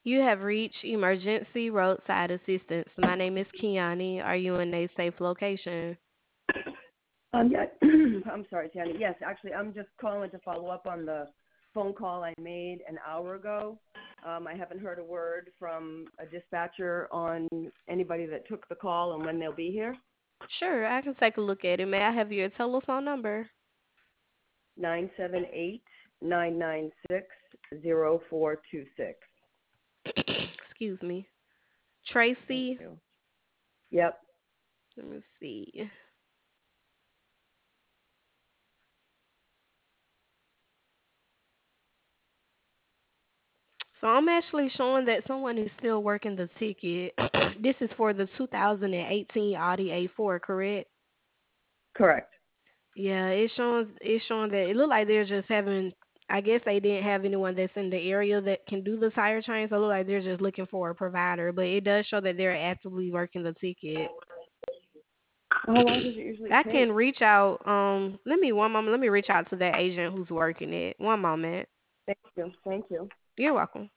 You have reached emergency roadside assistance. My name is Kiani. Are you in a safe location? Yeah, I'm sorry, Tanny. Yes, actually, I'm just calling to follow up on the phone call I made an hour ago. I haven't heard a word from a dispatcher on anybody that took the call and when they'll be here. Sure, I can take a look at it. May I have your telephone number? 978-996-0426. Excuse me. Thank Tracy, you. Yep. let me see. So I'm actually showing that someone is still working the ticket. This is for the 2018 Audi A4, correct? Correct. Yeah, it's showing that it looked like they're just having. I guess they didn't have anyone that's in the area that can do the tire change. So it look like they're just looking for a provider, but it does show that they're actively working the ticket. How long does it usually I take? can reach out. Let me one moment. Let me reach out to that agent who's working it. One moment. Thank you. Thank you. You're welcome.